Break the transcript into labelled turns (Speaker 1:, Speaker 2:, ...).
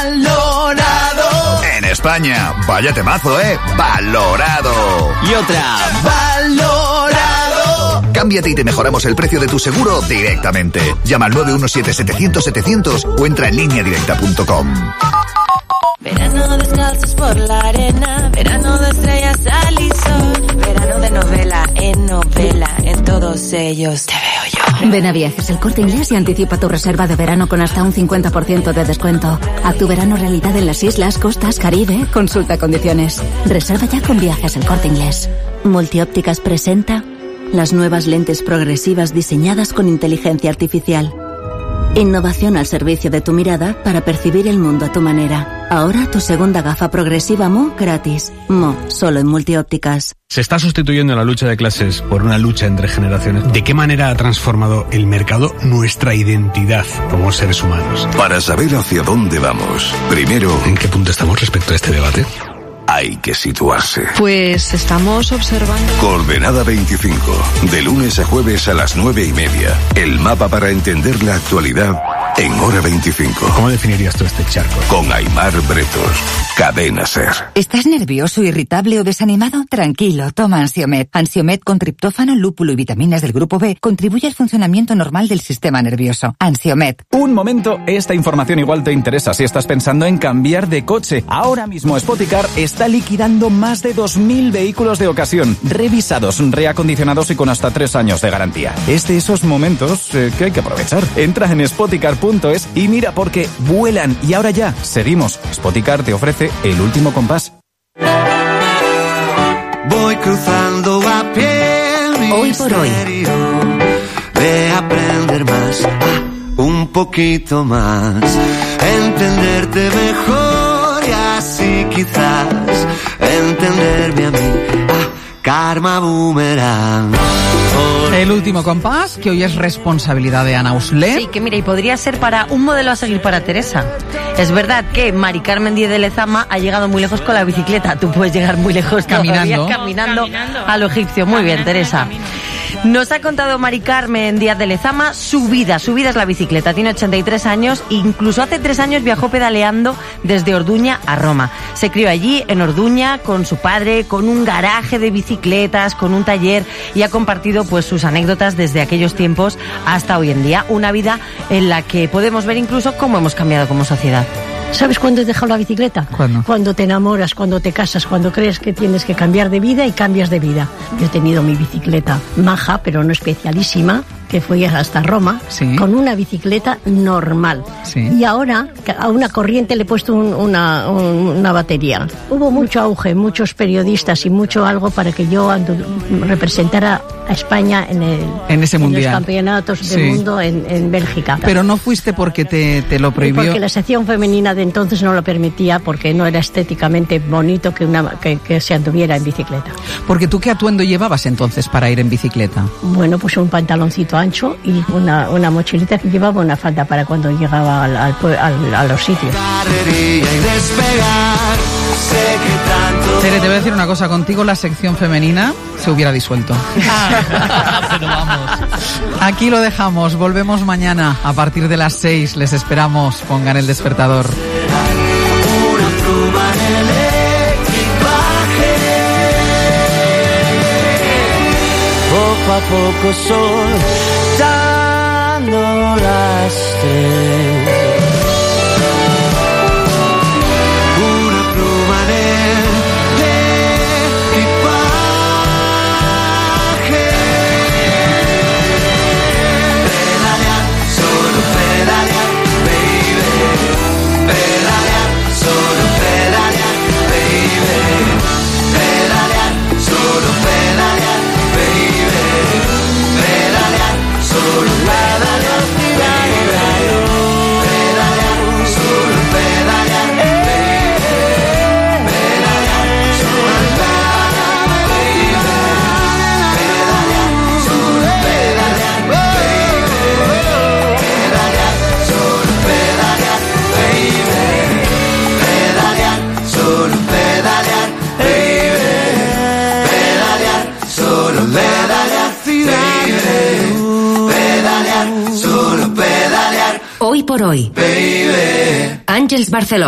Speaker 1: valorado. En España, vaya temazo, valorado.
Speaker 2: Y otra,
Speaker 1: valorado. Cámbiate y te mejoramos el precio de tu seguro directamente. Llama al 917-700-700 o entra en lineadirecta.com.
Speaker 3: Verano descalzos por la arena, verano de estrellas al y sol, verano de novela, en todos ellos te veo yo.
Speaker 4: Ven a Viajes El Corte Inglés y anticipa tu reserva de verano con hasta un 50% de descuento. Haz tu verano realidad en las islas, costas, Caribe. Consulta condiciones. Reserva ya con Viajes El Corte Inglés. Multiópticas presenta las nuevas lentes progresivas diseñadas con inteligencia artificial. Innovación al servicio de tu mirada para percibir el mundo a tu manera. Ahora tu segunda gafa progresiva Mo gratis. Mo, solo en Multiópticas.
Speaker 5: Se está sustituyendo la lucha de clases por una lucha entre generaciones. ¿De qué manera ha transformado el mercado nuestra identidad como seres humanos?
Speaker 6: Para saber hacia dónde vamos, primero,
Speaker 5: ¿en qué punto estamos respecto a este debate?
Speaker 6: Hay que situarse.
Speaker 7: Pues estamos observando...
Speaker 6: Coordenada 25, de lunes a jueves a las 9:30. El mapa para entender la actualidad en hora 25.
Speaker 5: ¿Cómo definirías tú este charco?
Speaker 6: Con Aimar Bretos, Cadena SER.
Speaker 8: ¿Estás nervioso, irritable o desanimado? Tranquilo, toma Ansiomed. Ansiomed con triptófano, lúpulo y vitaminas del grupo B contribuye al funcionamiento normal del sistema nervioso. Ansiomed.
Speaker 9: Un momento, esta información igual te interesa si estás pensando en cambiar de coche. Ahora mismo Spoticar está liquidando más de 2.000 vehículos de ocasión, revisados, reacondicionados y con hasta 3 años de garantía. Es de esos momentos que hay que aprovechar. Entra en spoticar.es y mira porque vuelan. Y ahora ya, seguimos. Spoticar te ofrece el último compás.
Speaker 10: Voy cruzando a pie.
Speaker 8: Hoy por hoy.
Speaker 10: De aprender más, un poquito más, entenderte mejor y así quizás entenderme a mí. Karma Boomerang.
Speaker 11: El último compás, que hoy es responsabilidad de Ana Usler.
Speaker 12: Sí, que mira, y podría ser para un modelo a seguir para Teresa. Es verdad que Mari Carmen Díez de Lezama ha llegado muy lejos con la bicicleta. Tú puedes llegar muy lejos caminando a lo egipcio. Muy bien, Teresa. Nos ha contado Mari Carmen Díaz de Lezama su vida es la bicicleta. Tiene 83 años, incluso hace 3 años viajó pedaleando desde Orduña a Roma. Se crió allí, en Orduña, con su padre, con un garaje de bicicletas, con un taller, y ha compartido pues sus anécdotas desde aquellos tiempos hasta hoy en día. Una vida en la que podemos ver incluso cómo hemos cambiado como sociedad.
Speaker 13: ¿Sabes cuándo has dejado la bicicleta?
Speaker 11: ¿Cuándo?
Speaker 13: Cuando te enamoras, cuando te casas, cuando crees que tienes que cambiar de vida y cambias de vida. Yo he tenido mi bicicleta maja, pero no especialísima, que fui hasta Roma,
Speaker 11: sí,
Speaker 13: con una bicicleta normal.
Speaker 11: Sí.
Speaker 13: Y ahora a una corriente le he puesto una batería. Hubo mucho auge, muchos periodistas y mucho algo para que yo representara a España en
Speaker 11: ese mundial,
Speaker 13: los campeonatos del mundo en Bélgica.
Speaker 11: Pero no fuiste porque te lo prohibió.
Speaker 13: Porque la sección femenina de entonces no lo permitía, porque no era estéticamente bonito que se anduviera en bicicleta.
Speaker 11: Porque tú, ¿qué atuendo llevabas entonces para ir en bicicleta?
Speaker 13: Bueno, pues un pantaloncito ancho y una mochilita que llevaba una falda para cuando llegaba a los sitios.
Speaker 11: Tere, te voy a decir una cosa, contigo la sección femenina se hubiera disuelto.
Speaker 14: Pero vamos.
Speaker 11: Aquí lo dejamos, volvemos mañana a partir de las 6, les esperamos, pongan el despertador.
Speaker 10: Poco a poco soltando las 3. Una pluma en el equipaje. Pedalear, solo pedalear, baby. Pedalear, solo pedalear, baby. Pedalear, solo pedalear, baby. Pedalear, solo pedalear, baby. Pedalear, solo pedalear, baby. Pedalear, solo pedalear, baby. Pedalear, solo pedalear, baby. Pedalear, solo pedalear, baby. Pedalear, solo pedalear, baby. Pedalear, solo pedalear, baby. Pedalear, solo pedalear.
Speaker 4: Hoy por hoy.
Speaker 10: Baby.
Speaker 4: Àngels Barcelona.